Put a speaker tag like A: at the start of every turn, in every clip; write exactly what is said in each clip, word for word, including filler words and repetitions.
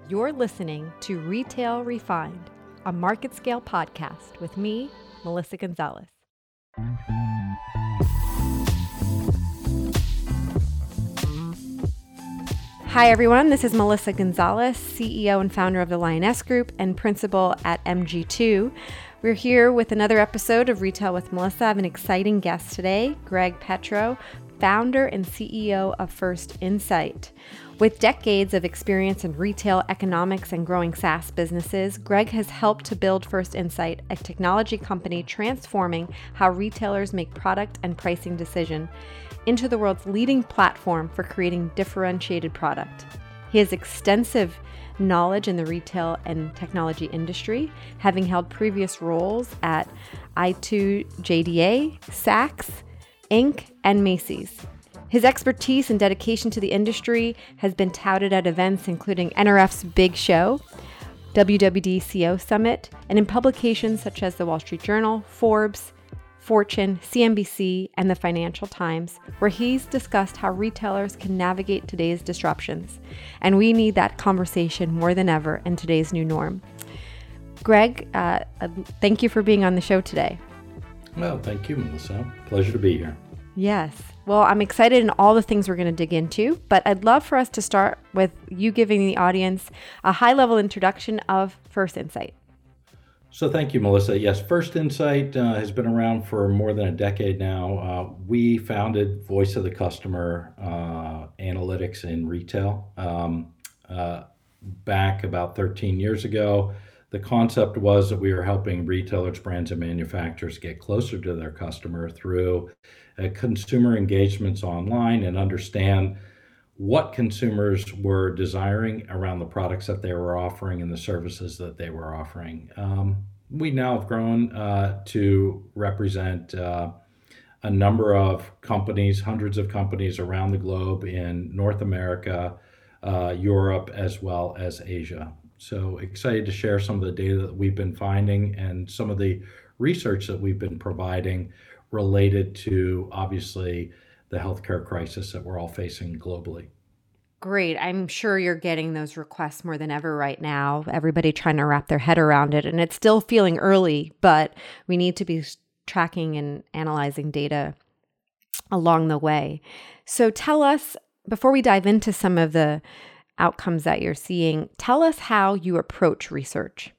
A: You're listening to Retail Refined, a market scale podcast with me, Melissa Gonzalez. Hi, everyone. This is Melissa Gonzalez, C E O and founder of the Lioness Group and principal at M G two. We're here with another episode of Retail with Melissa. I have an exciting guest today, Greg Petro, founder and C E O of First Insight. With decades of experience in retail economics and growing SaaS businesses, Greg has helped to build First Insight, a technology company transforming how retailers make product and pricing decisions into the world's leading platform for creating differentiated product. He has extensive knowledge in the retail and technology industry, having held previous roles at I two J D A, Saks, Incorporated, and Macy's. His expertise and dedication to the industry has been touted at events including N R F's Big Show, W W D C O Summit, and in publications such as the Wall Street Journal, Forbes, Fortune, C N B C, and the Financial Times, where he's discussed how retailers can navigate today's disruptions. And we need that conversation more than ever in today's new norm. Greg, uh, thank you for being on the show today.
B: Well, thank you, Melissa. Pleasure to be here.
A: Yes. Well, I'm excited in all the things we're going to dig into, but I'd love for us to start with you giving the audience a high-level introduction of First Insight.
B: So thank you, Melissa. Yes, First Insight uh, has been around for more than a decade now. Uh, we founded Voice of the Customer uh, Analytics in retail um, uh, back about thirteen years ago. The concept was that we were helping retailers, brands, and manufacturers get closer to their customer through uh, consumer engagements online and understand what consumers were desiring around the products that they were offering and the services that they were offering. Um, we now have grown uh, to represent uh, a number of companies, hundreds of companies around the globe in North America, uh, Europe, as well as Asia. So excited to share some of the data that we've been finding and some of the research that we've been providing related to, obviously, the healthcare crisis that we're all facing globally.
A: Great. I'm sure you're getting those requests more than ever right now. Everybody trying to wrap their head around it. And it's still feeling early, but we need to be tracking and analyzing data along the way. So tell us, before we dive into some of the outcomes that you're seeing, tell us how you approach research.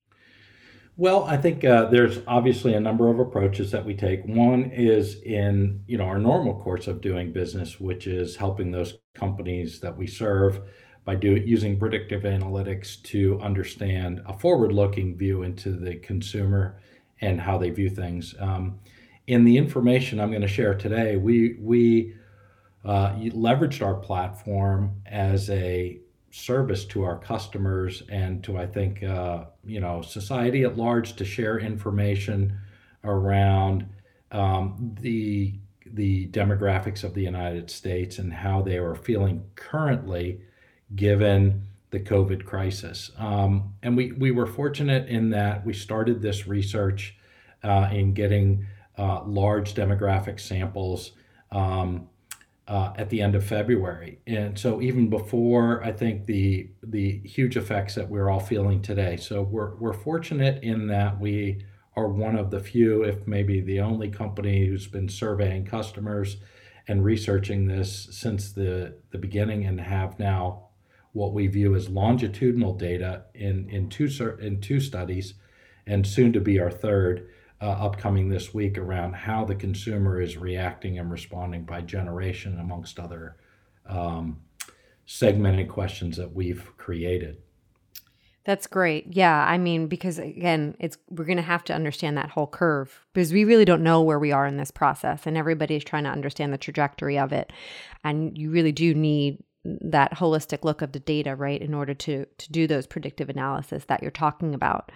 B: Well, I think uh, there's obviously a number of approaches that we take. One is in, you know, our normal course of doing business, which is helping those companies that we serve by do, using predictive analytics to understand a forward-looking view into the consumer and how they view things. Um, in the information I'm going to share today, we we uh, leveraged our platform as a service to our customers and to, I think, uh, you know, society at large to share information around um, the the demographics of the United States and how they are feeling currently given the COVID crisis. Um, and we, we were fortunate in that we started this research uh, in getting uh, large demographic samples um, Uh, at the end of February. And so even before, I think, the the huge effects that we're all feeling today. So we're we're fortunate in that we are one of the few, if maybe the only company who's been surveying customers and researching this since the, the beginning and have now what we view as longitudinal data in, in, two, in two studies and soon to be our third Uh, upcoming this week around how the consumer is reacting and responding by generation, amongst other um, segmented questions that we've created.
A: That's great. Yeah, I mean, because again, it's we're going to have to understand that whole curve because we really don't know where we are in this process, and everybody's trying to understand the trajectory of it, and you really do need that holistic look of the data, right, in order to to do those predictive analysis that you're talking about.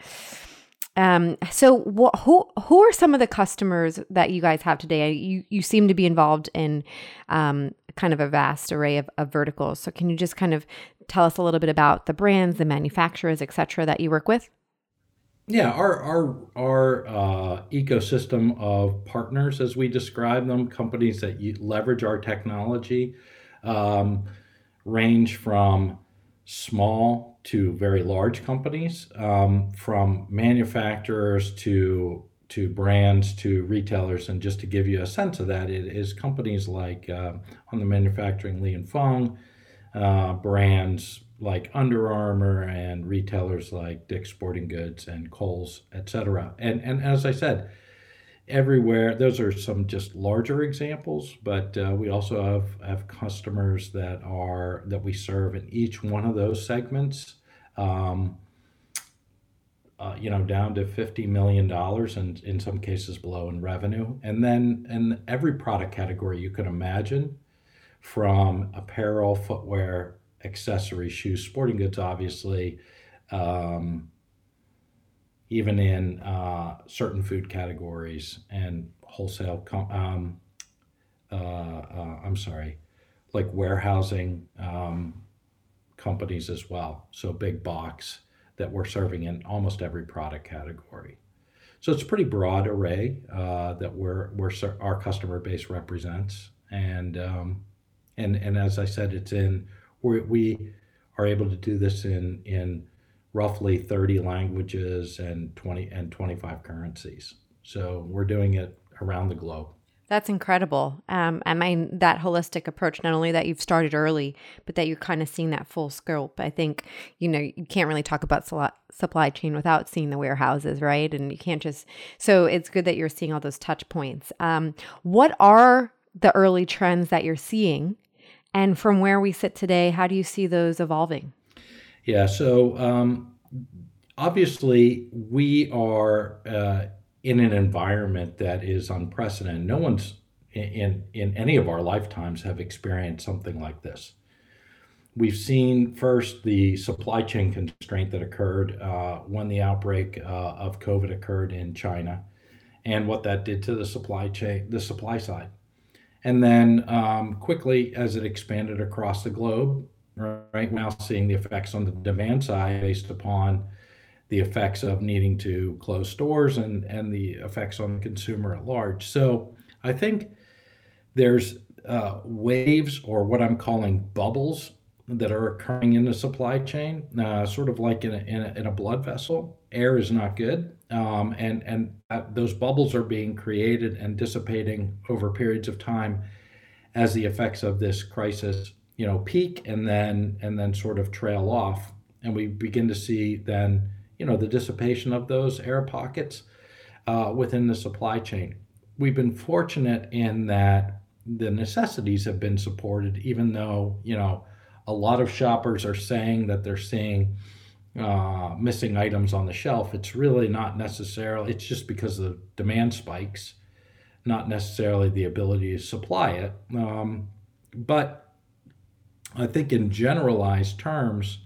A: Um, so wh- who who are some of the customers that you guys have today? You you seem to be involved in um, kind of a vast array of, of verticals. So can you just kind of tell us a little bit about the brands, the manufacturers, et cetera, that you work with?
B: Yeah, our our our uh, ecosystem of partners, as we describe them, companies that you leverage our technology, um, range from small to very large companies, um, from manufacturers to to brands to retailers. And just to give you a sense of that, it is companies like uh, on the manufacturing Li and Fung, uh, brands like Under Armour, and retailers like Dick's Sporting Goods and Kohl's, et cetera. And and as I said, everywhere. Those are some just larger examples, but uh, we also have, have customers that are that we serve in each one of those segments. Um, uh, you know, down to fifty million dollars, and in some cases below in revenue. And then in every product category you could imagine, from apparel, footwear, accessories, shoes, sporting goods, obviously, um, even in uh, certain food categories and wholesale, com- um, uh, uh, I'm sorry, like warehousing um, companies as well. So big box that we're serving in almost every product category. So it's a pretty broad array uh, that we're, we're our customer base represents. And um, and and as I said, it's in we we are able to do this in in roughly thirty languages and twenty and twenty-five currencies. So we're doing it around the globe.
A: That's incredible. Um, I mean, that holistic approach, not only that you've started early, but that you're kind of seeing that full scope. I think, you know, you can't really talk about sl- supply chain without seeing the warehouses, right? And you can't just, so it's good that you're seeing all those touch points. Um, what are the early trends that you're seeing? And from where we sit today, how do you see those evolving?
B: Yeah, so um, obviously we are uh, in an environment that is unprecedented. No one's in, in any of our lifetimes have experienced something like this. We've seen first the supply chain constraint that occurred uh, when the outbreak uh, of COVID occurred in China, and what that did to the supply chain, the supply side. And then um, quickly, as it expanded across the globe, right, we're now seeing the effects on the demand side based upon the effects of needing to close stores and, and the effects on the consumer at large. So I think there's uh, waves, or what I'm calling bubbles, that are occurring in the supply chain, uh, sort of like in a, in, a, in a blood vessel. Air is not good, um, and, and uh, those bubbles are being created and dissipating over periods of time as the effects of this crisis, you know, peak and then and then sort of trail off, and we begin to see then, you know, the dissipation of those air pockets uh, within the supply chain. We've been fortunate in that the necessities have been supported, even though, you know, a lot of shoppers are saying that they're seeing uh, missing items on the shelf. It's really not necessarily, it's just because of the demand spikes, not necessarily the ability to supply it. Um, but I think in generalized terms,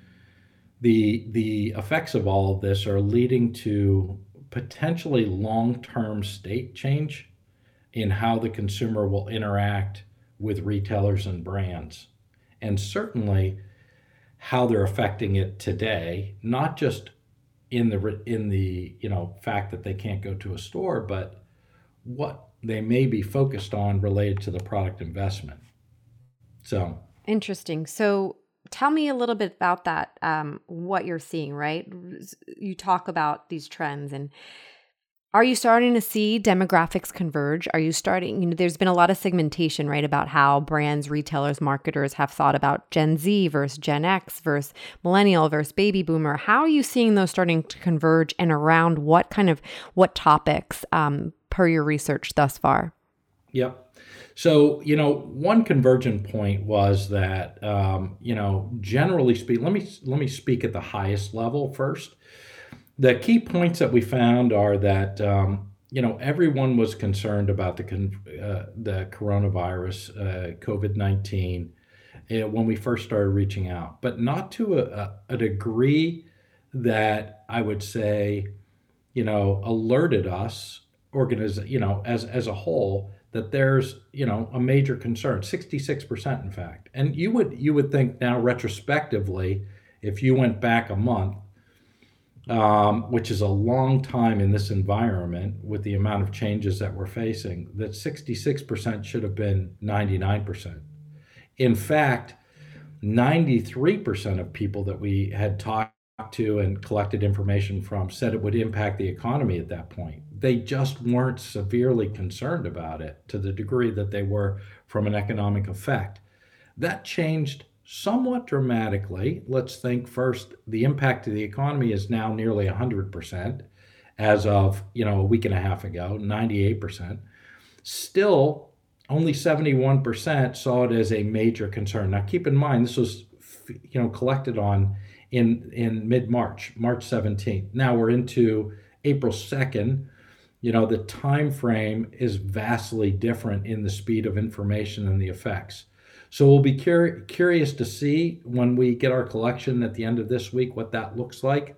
B: the the effects of all of this are leading to potentially long-term state change in how the consumer will interact with retailers and brands, and certainly how they're affecting it today, not just in the in the you know fact that they can't go to a store, but what they may be focused on related to the product investment. So
A: interesting. So tell me a little bit about that, um, what you're seeing, right? You talk about these trends, and are you starting to see demographics converge? Are you starting, you know, there's been a lot of segmentation, right, about how brands, retailers, marketers have thought about Gen Z versus Gen X versus millennial versus baby boomer. How are you seeing those starting to converge, and around what kind of, what topics um, per your research thus far?
B: Yep. So, you know, one convergent point was that, um, you know, generally speaking, let me let me speak at the highest level first. The key points that we found are that, um, you know, everyone was concerned about the con- uh, the coronavirus, uh, COVID nineteen, uh, when we first started reaching out, but not to a, a degree that I would say, you know, alerted us, organiz- you know, as as a whole, that there's, you know, a major concern, sixty-six percent in fact. And you would you would think now retrospectively, if you went back a month, um, which is a long time in this environment with the amount of changes that we're facing, that sixty-six percent should have been ninety-nine percent. In fact, ninety-three percent of people that we had talked to and collected information from said it would impact the economy at that point. They just weren't severely concerned about it to the degree that they were from an economic effect. That changed somewhat dramatically. Let's think first, the impact to the economy is now nearly one hundred percent as of, you know, a week and a half ago, ninety-eight percent. Still, only seventy-one percent saw it as a major concern. Now, keep in mind, this was, you know, collected on in, in mid-March, March seventeenth. Now we're into April second. You know, the time frame is vastly different in the speed of information and the effects. So we'll be cur- curious to see when we get our collection at the end of this week what that looks like.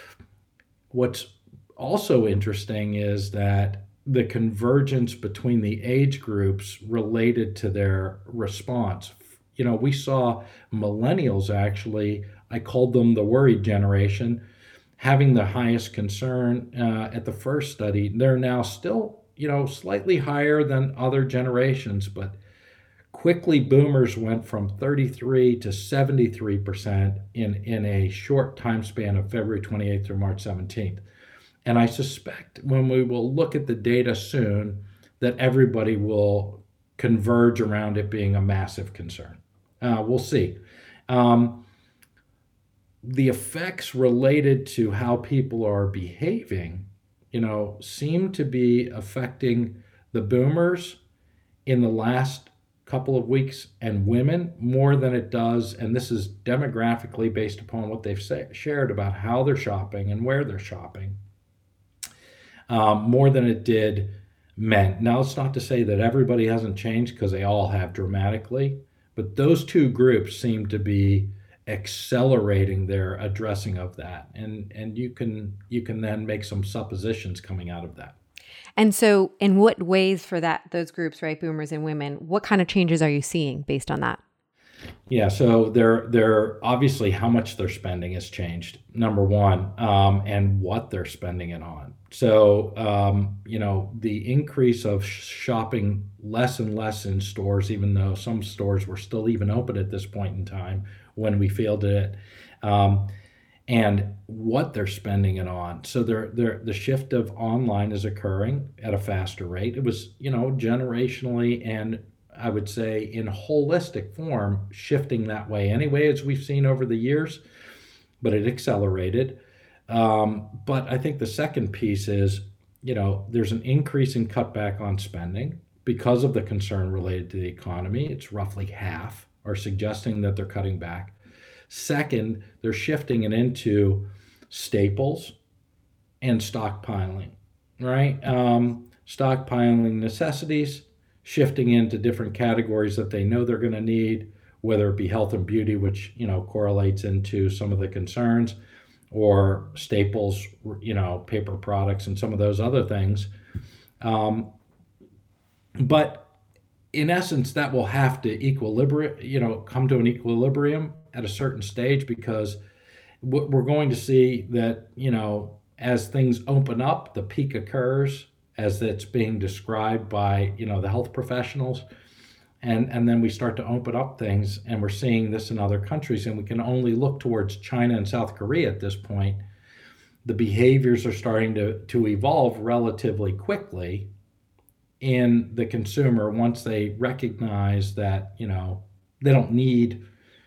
B: What's also interesting is that the convergence between the age groups related to their response. You know, we saw millennials actually, I called them the worried generation, having the highest concern uh, at the first study. They're now still, you know, slightly higher than other generations, but quickly boomers went from thirty-three to seventy-three percent in, in a short time span of February twenty-eighth through March seventeenth. And I suspect when we will look at the data soon that everybody will converge around it being a massive concern. Uh, we'll see. Um, the effects related to how people are behaving, you know, seem to be affecting the boomers in the last couple of weeks and women more than it does, and this is demographically based upon what they've say, shared about how they're shopping and where they're shopping, um, more than it did men. Now, it's not to say that everybody hasn't changed, because they all have dramatically, but those two groups seem to be accelerating their addressing of that, and and you can you can then make some suppositions coming out of that.
A: And so in what ways for that, those groups, right, boomers and women, what kind of changes are you seeing based on that?
B: Yeah, so they're, they're obviously how much they're spending has changed, number one, um, and what they're spending it on. So, um, you know, the increase of shopping less and less in stores, even though some stores were still even open at this point in time when we fielded it, um, and what they're spending it on. So they're, they're, the shift of online is occurring at a faster rate. It was, you know, generationally and I would say in holistic form shifting that way anyway, as we've seen over the years, but it accelerated. Um, but I think the second piece is, you know, there's an increase in cutback on spending because of the concern related to the economy. It's roughly half are suggesting that they're cutting back. Second, they're shifting it into staples and stockpiling, right? Um, stockpiling necessities, shifting into different categories that they know they're going to need, whether it be health and beauty, which, you know, correlates into some of the concerns, or staples, you know, paper products and some of those other things. Um, but in essence, that will have to equilibrium, you know, come to an equilibrium at a certain stage, because we're going to see that, you know, as things open up, the peak occurs as it's being described by, you know, the health professionals. And, and then we start to open up things, and we're seeing this in other countries, and we can only look towards China and South Korea at this point. The behaviors are starting to, to evolve relatively quickly in the consumer once they recognize that, you know, they don't need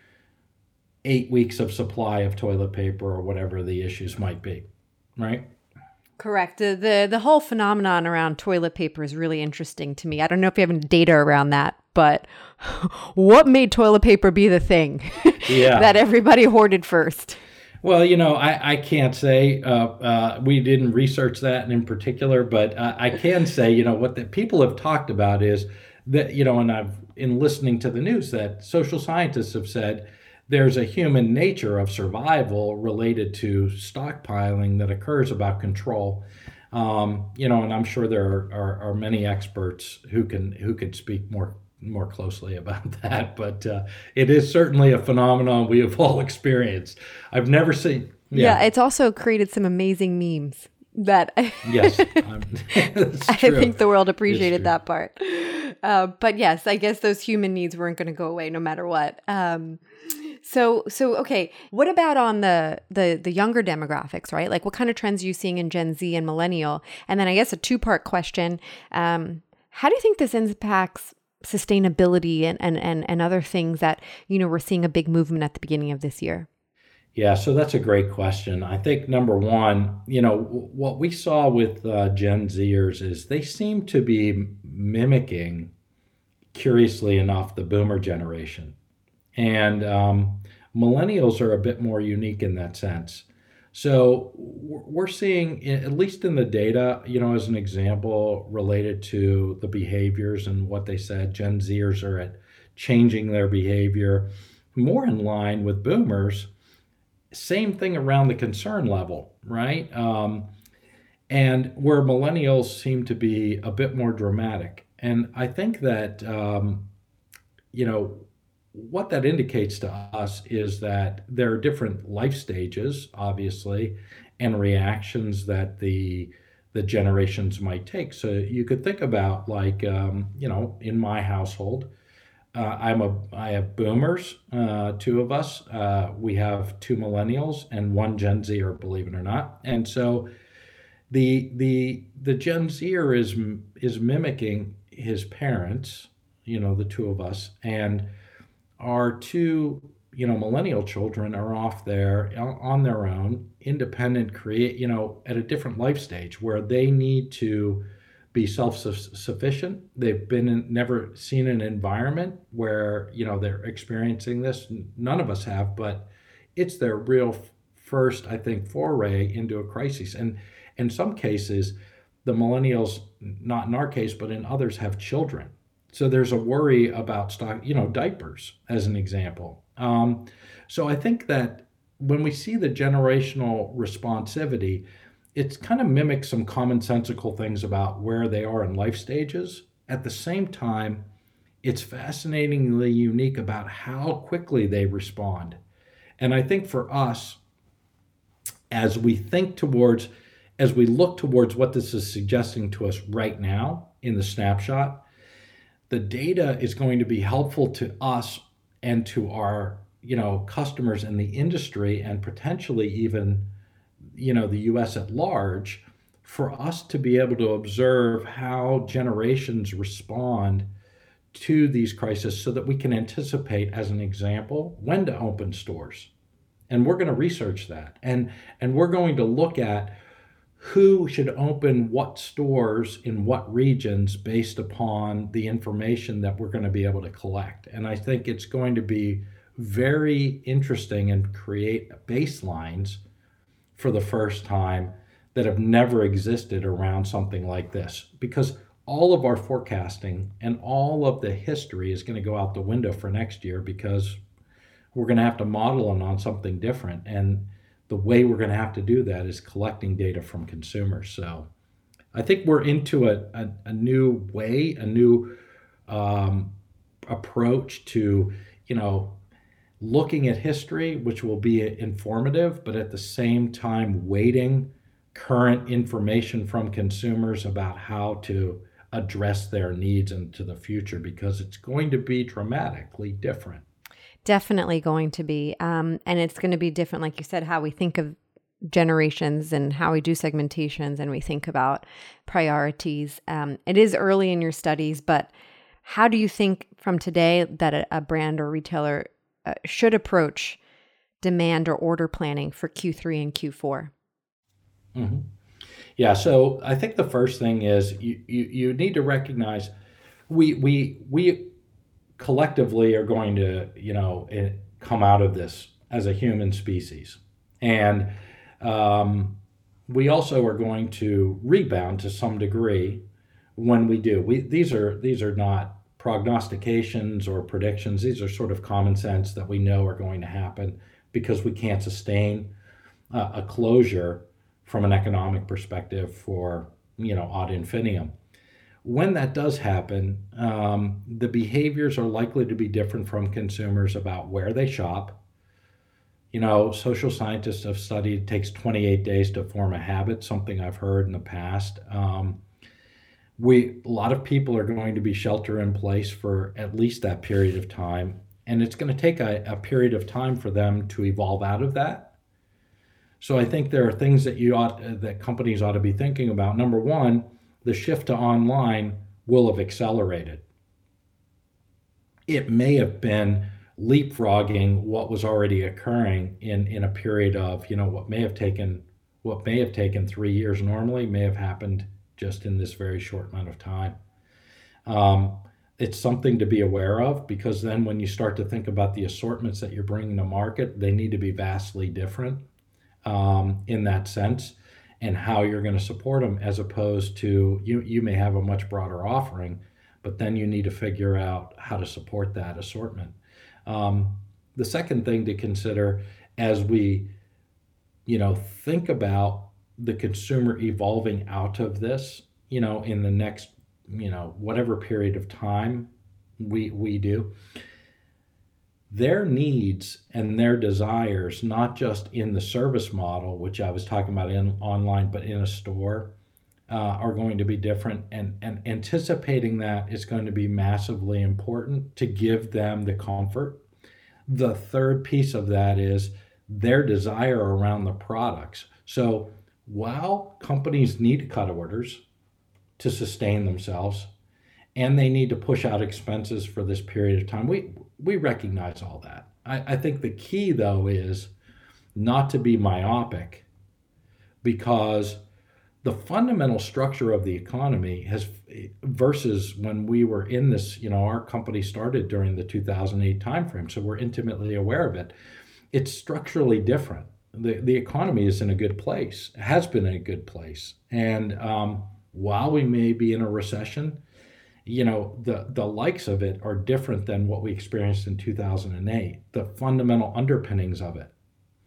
B: eight weeks of supply of toilet paper or whatever the issues might be, right?
A: Correct. The, the the whole phenomenon around toilet paper is really interesting to me. I don't know if you have any data around that, but what made toilet paper be the thing yeah. that everybody hoarded first?
B: Well, you know, I, I can't say, uh, uh, we didn't research that in particular, but uh, I can say, you know, what the people have talked about is that, you know, and I've, in listening to the news, that social scientists have said there's a human nature of survival related to stockpiling that occurs about control. Um, you know, and I'm sure there are, are, are many experts who can who can speak more more closely about that. But uh, it is certainly a phenomenon we have all experienced. I've never seen.
A: Yeah, yeah it's also created some amazing memes that
B: yes,
A: I think the world appreciated that part. Uh, but yes, I guess those human needs weren't going to go away no matter what. Um, So, so okay, what about on the the the younger demographics, right? Like what kind of trends are you seeing in Gen Z and millennial? And then I guess a two-part question. Um, how do you think this impacts sustainability and, and and and other things that, you know, we're seeing a big movement at the beginning of this year?
B: Yeah, so that's a great question. I think number one, you know, w- what we saw with uh, Gen Zers is they seem to be mimicking, curiously enough, the boomer generation. And um, millennials are a bit more unique in that sense. So w- we're seeing, i- at least in the data, you know, as an example related to the behaviors and what they said, Gen Zers are at changing their behavior more in line with boomers. Same thing around the concern level, right? Um, and where millennials seem to be a bit more dramatic. And I think that, um, you know, what that indicates to us is that there are different life stages, obviously, and reactions that the the generations might take. So you could think about like, um, you know, in my household, uh, I'm a I have boomers, uh, two of us. Uh, we have two millennials and one Gen Zer, believe it or not. And so the the the Gen Zer is is mimicking his parents, you know, the two of us, and our two, you know, millennial children are off there on their own, independent, create, you know, at a different life stage where they need to be self-sufficient. They've been in, never seen an environment where, you know, they're experiencing this. None of us have, but it's their real first, I think, foray into a crisis. And in some cases, the millennials, not in our case, but in others, have children. So there's a worry about stock, you know, diapers as an example. Um, so I think that when we see the generational responsivity, it's kind of mimics some commonsensical things about where they are in life stages. At the same time, it's fascinatingly unique about how quickly they respond. And I think for us, as we think towards, as we look towards what this is suggesting to us right now in the snapshot, the data is going to be helpful to us and to our, you know, customers in the industry and potentially even, you know, the U S at large, for us to be able to observe how generations respond to these crises so that we can anticipate, as an example, when to open stores. And we're going to research that. And and we're going to look at who should open what stores in what regions based upon the information that we're going to be able to collect. And I think it's going to be very interesting and create baselines for the first time that have never existed around something like this. Because all of our forecasting and all of the history is going to go out the window for next year because we're going to have to model it on something different. And the way we're going to have to do that is collecting data from consumers. So I think we're into a, a, a new way, a new um, approach to, you know, looking at history, which will be informative, but at the same time weighting current information from consumers about how to address their needs into the future, because it's going to be dramatically different.
A: Definitely going to be. Um, and it's going to be different, like you said, how we think of generations and how we do segmentations and we think about priorities. Um, it is early in your studies, but how do you think from today that a, a brand or retailer uh, should approach demand or order planning for Q three and Q four?
B: Mm-hmm. Yeah, so I think the first thing is you, you, you need to recognize we we we collectively are going to, you know, come out of this as a human species. And um, we also are going to rebound to some degree when we do. We, these are these are not prognostications or predictions. These are sort of common sense that we know are going to happen because we can't sustain uh, a closure from an economic perspective for, you know, ad infinitum. When that does happen, um, the behaviors are likely to be different from consumers about where they shop. You know, social scientists have studied it takes twenty-eight days to form a habit, something I've heard in the past. Um, we a lot of people are going to be shelter in place for at least that period of time. And it's going to take a, a period of time for them to evolve out of that. So I think there are things that you ought that companies ought to be thinking about. Number one, the shift to online will have accelerated. It may have been leapfrogging what was already occurring in, in a period of, you know, what may have taken what may have taken three years normally may have happened just in this very short amount of time. Um, it's something to be aware of, because then when you start to think about the assortments that you're bringing to market, they need to be vastly different um, in that sense, and how you're going to support them, as opposed to you, you may have a much broader offering, but then you need to figure out how to support that assortment. Um, the second thing to consider as we, you know, think about the consumer evolving out of this, you know, in the next, you know, whatever period of time we we do, their needs and their desires, not just in the service model, which I was talking about in online, but in a store, uh, are going to be different. And, and anticipating that is going to be massively important to give them the comfort. The third piece of that is their desire around the products. So while companies need to cut orders to sustain themselves, and they need to push out expenses for this period of time, we we recognize all that. I, I think the key, though, is not to be myopic, because the fundamental structure of the economy has, versus when we were in this, you know, our company started during the two thousand eight timeframe, so we're intimately aware of it. It's structurally different. The, the economy is in a good place, has been in a good place. And um, while we may be in a recession, you know, the, the likes of it are different than what we experienced in two thousand eight, the fundamental underpinnings of it.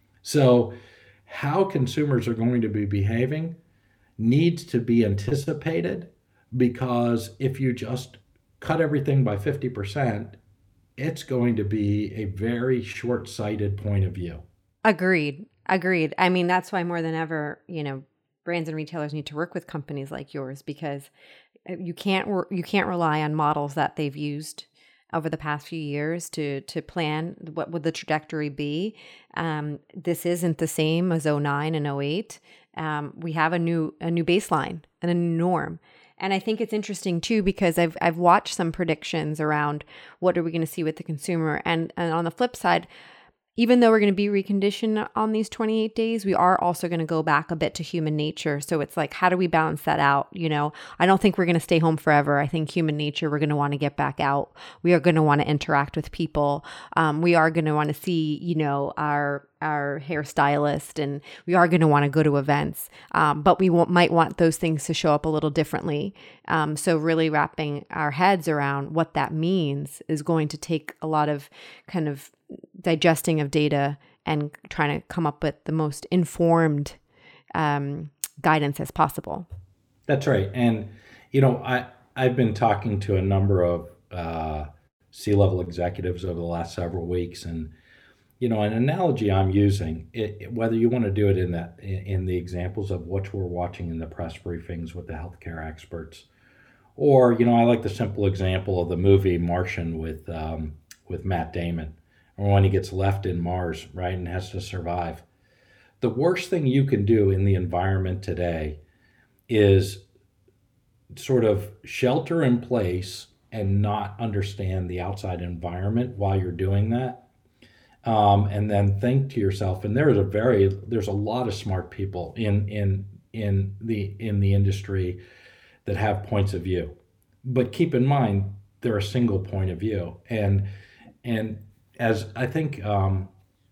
B: So how consumers are going to be behaving needs to be anticipated, because if you just cut everything by fifty percent, it's going to be a very short-sighted point of view.
A: Agreed. Agreed. I mean, that's why more than ever, you know, brands and retailers need to work with companies like yours, because you can't you can't rely on models that they've used over the past few years to to plan what would the trajectory be. Um, this isn't the same as oh nine and oh eight. Um, we have a new a new baseline and a new norm. And I think it's interesting too, because I've I've watched some predictions around what are we going to see with the consumer, and and on the flip side, even though we're going to be reconditioned on these twenty-eight days, we are also going to go back a bit to human nature. So it's like, how do we balance that out? You know, I don't think we're going to stay home forever. I think human nature, we're going to want to get back out. We are going to want to interact with people. Um, we are going to want to see, you know, our our hairstylist, and we are going to want to go to events. Um, but we w- might want those things to show up a little differently. Um, so really wrapping our heads around what that means is going to take a lot of kind of digesting of data and trying to come up with the most informed um, guidance as possible.
B: That's right. And, you know, I, I've been talking to a number of uh, C-level executives over the last several weeks. And, you know, an analogy I'm using, it, it, whether you want to do it in that in, in the examples of what we're watching in the press briefings with the healthcare experts, or, you know, I like the simple example of the movie Martian with um, with Matt Damon, or when he gets left in Mars, right, and has to survive. The worst thing you can do in the environment today is sort of shelter in place and not understand the outside environment while you're doing that. Um, and then think to yourself, and there is a very, there's a lot of smart people in in in the in the industry that have points of view, but keep in mind they're a single point of view. And and as I think, um,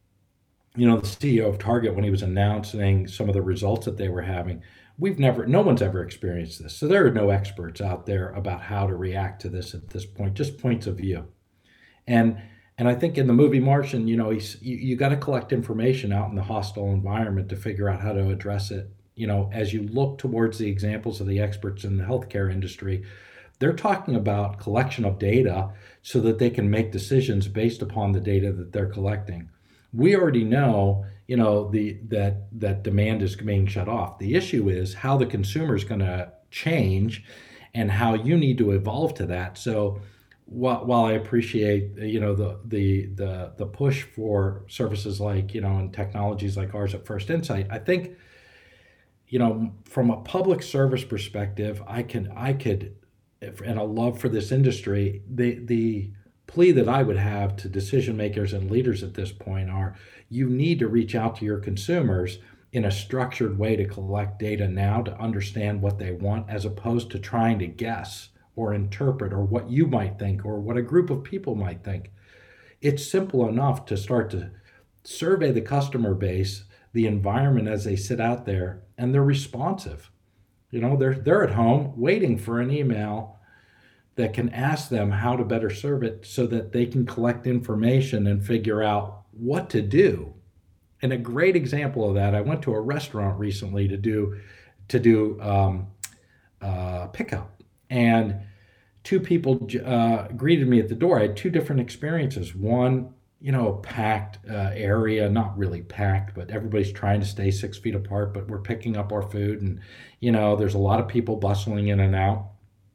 B: you know, the C E O of Target, when he was announcing some of the results that they were having, we've never, no one's ever experienced this. So there are no experts out there about how to react to this at this point, just points of view. And and I think in the movie Martian, you know, he's, you, you got to collect information out in the hostile environment to figure out how to address it. You know, as you look towards the examples of the experts in the healthcare industry, they're talking about collection of data so that they can make decisions based upon the data that they're collecting. We already know, you know, the that that demand is being shut off. The issue is how the consumer is going to change and how you need to evolve to that. So while, while I appreciate, you know, the, the, the, the push for services like, you know, and technologies like ours at First Insight, I think, you know, from a public service perspective, I can, I could, and a love for this industry, the, the plea that I would have to decision makers and leaders at this point are, you need to reach out to your consumers in a structured way to collect data now to understand what they want, as opposed to trying to guess or interpret or what you might think or what a group of people might think. It's simple enough to start to survey the customer base, the environment as they sit out there, and they're responsive. You know, they're they're at home waiting for an email that can ask them how to better serve it so that they can collect information and figure out what to do. And a great example of that, I went to a restaurant recently to do to do um, uh, pickup, and two people uh, greeted me at the door. I had two different experiences. One, you know, a packed uh, area, not really packed, but everybody's trying to stay six feet apart, but we're picking up our food, and, you know, there's a lot of people bustling in and out.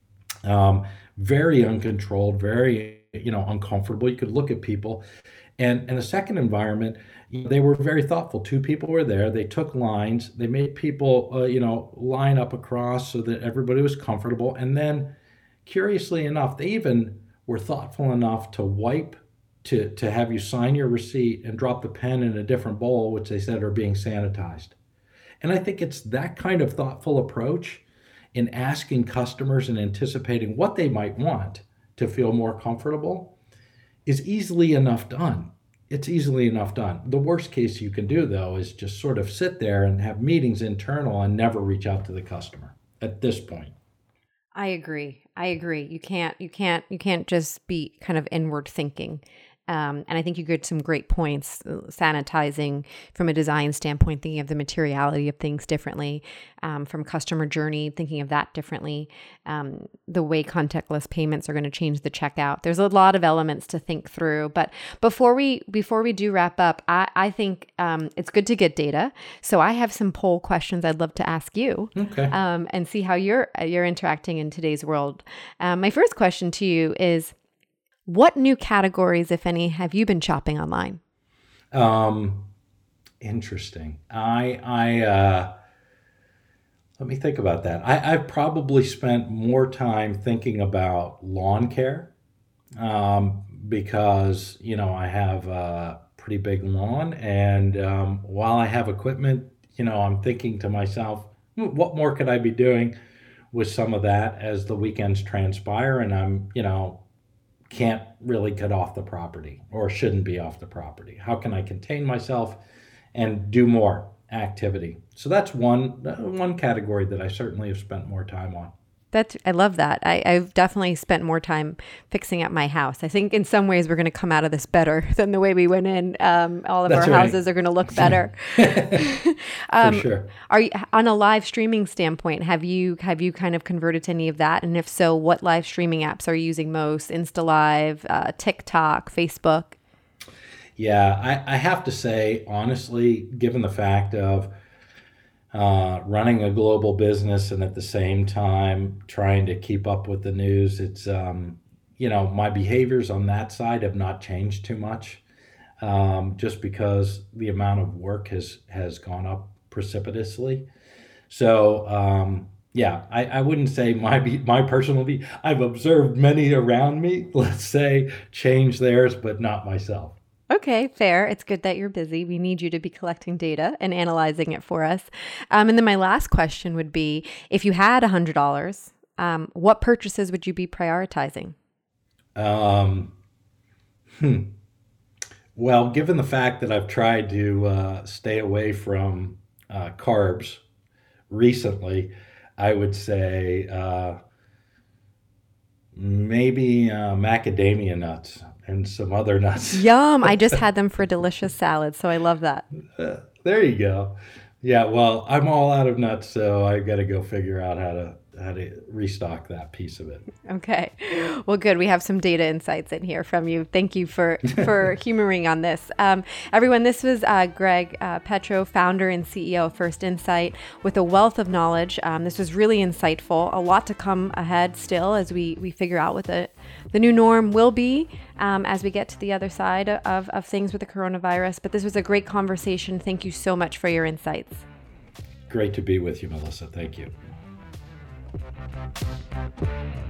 B: Um, very uncontrolled, very, you know, uncomfortable. You could look at people. And in a second environment, they were very thoughtful. Two people were there. They took lines. They made people, uh, you know, line up across so that everybody was comfortable. And then, curiously enough, they even were thoughtful enough to wipe, to, to have you sign your receipt and drop the pen in a different bowl, which they said are being sanitized. And I think it's that kind of thoughtful approach in asking customers and anticipating what they might want to feel more comfortable is easily enough done. It's easily enough done. The worst case you can do, though, is just sort of sit there and have meetings internal and never reach out to the customer at this point.
A: I agree. I agree. You can't, you can't, you can't just be kind of inward thinking. Um, and I think you get some great points, uh, sanitizing from a design standpoint, thinking of the materiality of things differently, um, from customer journey, thinking of that differently, um, the way contactless payments are going to change the checkout. There's a lot of elements to think through. But before we before we do wrap up, I, I think um, it's good to get data. So I have some poll questions I'd love to ask you,
B: okay.
A: um, and see how you're you're interacting in today's world. Um, my first question to you is, what new categories, if any, have you been shopping online?
B: Um, interesting. I, I, uh, let me think about that. I, I've probably spent more time thinking about lawn care, um, because, you know, I have a pretty big lawn, and, um, while I have equipment, you know, I'm thinking to myself, what more could I be doing with some of that as the weekends transpire, and I'm, you know, can't really get off the property or shouldn't be off the property. How can I contain myself and do more activity? So that's one one category that I certainly have spent more time on.
A: That's, I love that. I, I've definitely spent more time fixing up my house. I think in some ways we're going to come out of this better than the way we went in. Um, all of
B: That's
A: our
B: right.
A: houses are going to look better. um,
B: For sure.
A: Are you, on a live streaming standpoint, have you have you kind of converted to any of that? And if so, what live streaming apps are you using most? Insta Live, uh, TikTok, Facebook?
B: Yeah, I, I have to say, honestly, given the fact of uh, running a global business and at the same time trying to keep up with the news, it's, um, you know, my behaviors on that side have not changed too much, um, just because the amount of work has, has gone up precipitously. So, um, yeah, I, I wouldn't say my be- my personal be- I've observed many around me, let's say, change theirs, but not myself.
A: Okay, fair. It's good that you're busy. We need you to be collecting data and analyzing it for us. Um, and then my last question would be, if you had one hundred dollars, um, what purchases would you be prioritizing?
B: Um, hmm. Well, given the fact that I've tried to uh, stay away from uh, carbs recently, I would say uh, maybe uh, macadamia nuts and some other nuts.
A: Yum. I just had them for a delicious salad, so I love that.
B: Uh, there you go. Yeah, well, I'm all out of nuts, so I got to go figure out how to how to restock that piece of it.
A: Okay. Well, good. We have some data insights in here from you. Thank you for, for humoring on this. Um, everyone, this was uh, Greg uh, Petro, founder and C E O of First Insight, with a wealth of knowledge. Um, this was really insightful. A lot to come ahead still as we, we figure out what the, the new norm will be um, as we get to the other side of, of things with the coronavirus. But this was a great conversation. Thank you so much for your insights.
B: Great to be with you, Melissa. Thank you.